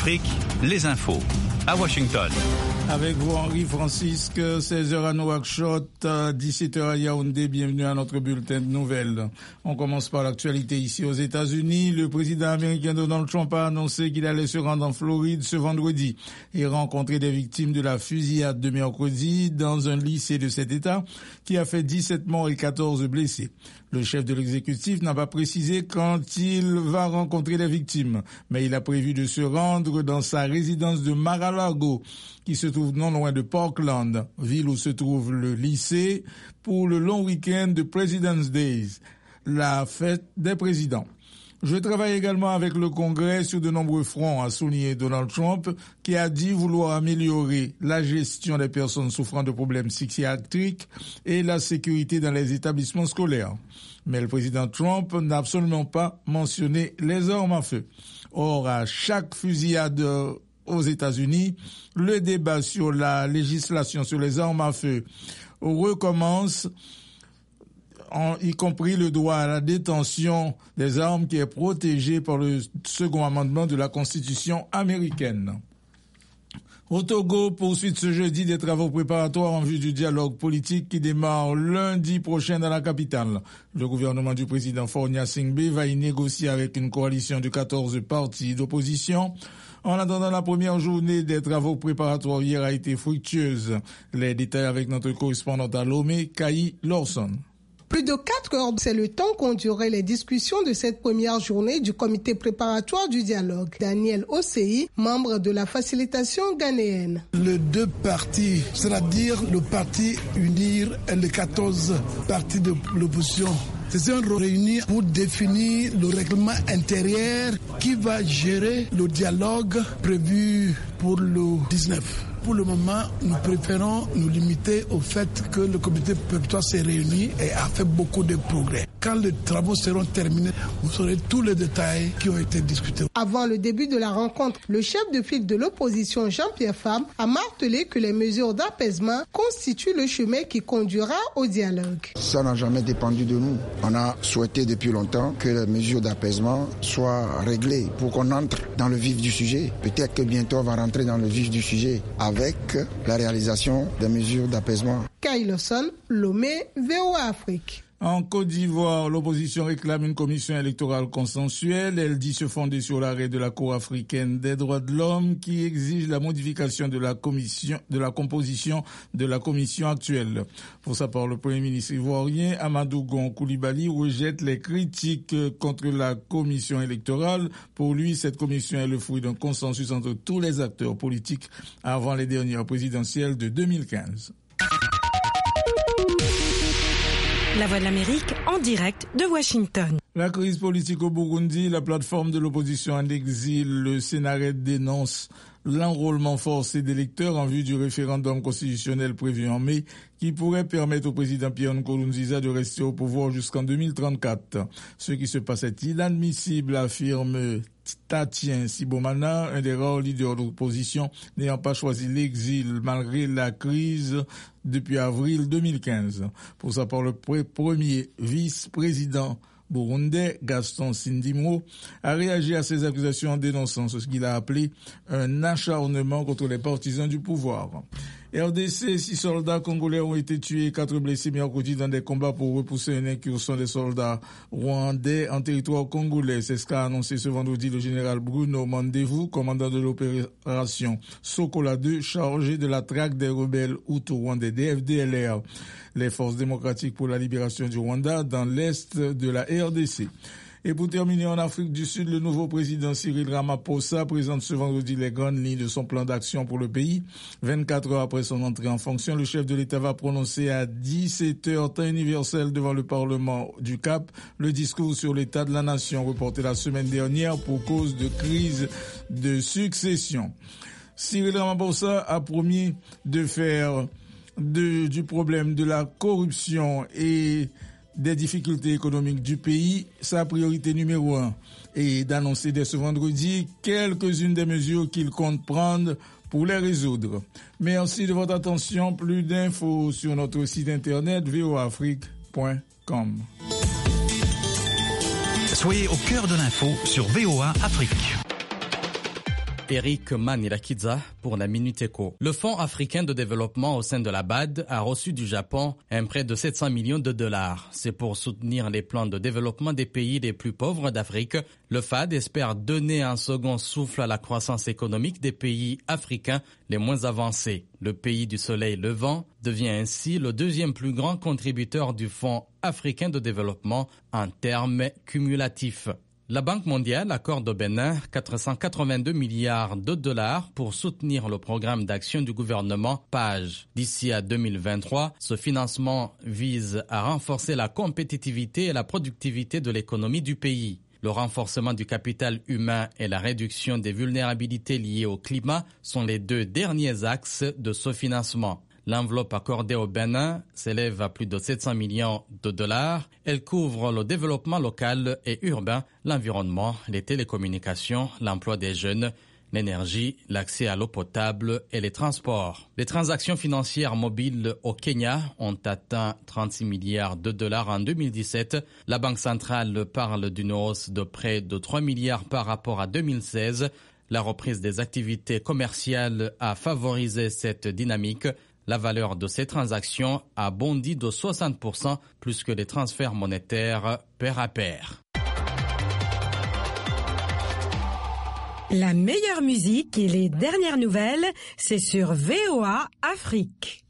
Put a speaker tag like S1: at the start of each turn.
S1: Afrique, les infos à Washington.
S2: Avec vous, Henri Francisque, 16h à Nouakchott, 17h à Yaoundé. Bienvenue à notre bulletin de nouvelles. On commence par l'actualité ici aux États-Unis. Le président américain Donald Trump a annoncé qu'il allait se rendre en Floride ce vendredi et rencontrer des victimes de la fusillade de mercredi dans un lycée de cet État qui a fait 17 morts et 14 blessés. Le chef de l'exécutif n'a pas précisé quand il va rencontrer les victimes, mais il a prévu de se rendre dans sa résidence de Mar-a-Lago, qui se trouve non loin de Parkland, ville où se trouve le lycée, pour le long week-end de President's Day, la fête des présidents. Je travaille également avec le Congrès sur de nombreux fronts, a souligné Donald Trump, qui a dit vouloir améliorer la gestion des personnes souffrant de problèmes psychiatriques et la sécurité dans les établissements scolaires. Mais le président Trump n'a absolument pas mentionné les armes à feu. Or, à chaque fusillade aux États-Unis, le débat sur la législation sur les armes à feu recommence, y compris le droit à la détention des armes qui est protégé par le second amendement de la Constitution américaine. Au Togo, poursuite ce jeudi des travaux préparatoires en vue du dialogue politique qui démarre lundi prochain dans la capitale. Le gouvernement du président Faure Gnassingbé va y négocier avec une coalition de 14 partis d'opposition. En attendant, la première journée des travaux préparatoires hier a été fructueuse. Les détails avec notre correspondante à Lomé, Kaï Lawson.
S3: Plus de 4 heures, c'est le temps qu'ont duré les discussions de cette première journée du comité préparatoire du dialogue. Daniel Osei, membre de la facilitation ghanéenne.
S4: Les deux partis, c'est-à-dire le parti UNIR et les 14 partis de l'opposition, se sont réunis pour définir le règlement intérieur qui va gérer le dialogue prévu pour le 19. Pour le moment, nous préférons nous limiter au fait que le comité préparatoire s'est réuni et a fait beaucoup de progrès. Quand les travaux seront terminés, vous saurez tous les détails qui ont été discutés.
S3: Avant le début de la rencontre, le chef de file de l'opposition, Jean-Pierre Fabre, a martelé que les mesures d'apaisement constituent le chemin qui conduira au dialogue.
S5: Ça n'a jamais dépendu de nous. On a souhaité depuis longtemps que les mesures d'apaisement soient réglées pour qu'on entre dans le vif du sujet. Peut-être que bientôt on va rentrer dans le vif du sujet avec la réalisation des mesures d'apaisement.
S3: Kyle Lawson, Lomé, VOA Afrique.
S2: En Côte d'Ivoire, l'opposition réclame une commission électorale consensuelle. Elle dit se fonder sur l'arrêt de la Cour africaine des droits de l'homme qui exige la modification de la composition de la commission actuelle. Pour sa part, le Premier ministre ivoirien Amadou Gon Coulibaly rejette les critiques contre la commission électorale. Pour lui, cette commission est le fruit d'un consensus entre tous les acteurs politiques avant les dernières présidentielles de 2015.
S6: La Voix de l'Amérique en direct de Washington.
S2: La crise politique au Burundi, la plateforme de l'opposition en exil, le Sénared dénonce l'enrôlement forcé d'électeurs en vue du référendum constitutionnel prévu en mai qui pourrait permettre au président Pierre Nkurunziza de rester au pouvoir jusqu'en 2034. Ce qui se passe est inadmissible, affirme Tatien Sibomana, un des rares leaders de l'opposition n'ayant pas choisi l'exil malgré la crise depuis avril 2015. Pour sa part, le premier vice-président burundais, Gaston Sindimro, a réagi à ces accusations en dénonçant ce qu'il a appelé un acharnement contre les partisans du pouvoir. RDC, 6 soldats congolais ont été tués et 4 blessés mercredi dans des combats pour repousser une incursion des soldats rwandais en territoire congolais. C'est ce qu'a annoncé ce vendredi le général Bruno Mandevou, commandant de l'opération Sokola 2, chargé de la traque des rebelles Hutu-Rwandais des FDLR, les forces démocratiques pour la libération du Rwanda dans l'est de la RDC. Et pour terminer, en Afrique du Sud, le nouveau président Cyril Ramaphosa présente ce vendredi les grandes lignes de son plan d'action pour le pays. 24 heures après son entrée en fonction, le chef de l'État va prononcer à 17h, temps universel, devant le Parlement du Cap, le discours sur l'état de la nation reporté la semaine dernière pour cause de crise de succession. Cyril Ramaphosa a promis de faire du problème de la corruption et des difficultés économiques du pays sa priorité numéro 1 et d'annoncer dès ce vendredi quelques-unes des mesures qu'il compte prendre pour les résoudre. Merci de votre attention. Plus d'infos sur notre site internet voaafrique.com.
S1: Soyez au cœur de l'info sur VOA Afrique.
S7: Eric Manirakiza pour la Minute Éco. Le Fonds africain de développement au sein de la BAD a reçu du Japon un prêt de 700 millions de dollars. C'est pour soutenir les plans de développement des pays les plus pauvres d'Afrique. Le FAD espère donner un second souffle à la croissance économique des pays africains les moins avancés. Le pays du soleil levant devient ainsi le deuxième plus grand contributeur du Fonds africain de développement en termes cumulatifs. La Banque mondiale accorde au Bénin 482 milliards de dollars pour soutenir le programme d'action du gouvernement PAGE. D'ici à 2023, ce financement vise à renforcer la compétitivité et la productivité de l'économie du pays. Le renforcement du capital humain et la réduction des vulnérabilités liées au climat sont les deux derniers axes de ce financement. L'enveloppe accordée au Bénin s'élève à plus de 700 millions de dollars. Elle couvre le développement local et urbain, l'environnement, les télécommunications, l'emploi des jeunes, l'énergie, l'accès à l'eau potable et les transports. Les transactions financières mobiles au Kenya ont atteint 36 milliards de dollars en 2017. La Banque centrale parle d'une hausse de près de 3 milliards par rapport à 2016. La reprise des activités commerciales a favorisé cette dynamique. La valeur de ces transactions a bondi de 60%, plus que les transferts monétaires pair à pair.
S6: La meilleure musique et les dernières nouvelles, c'est sur VOA Afrique.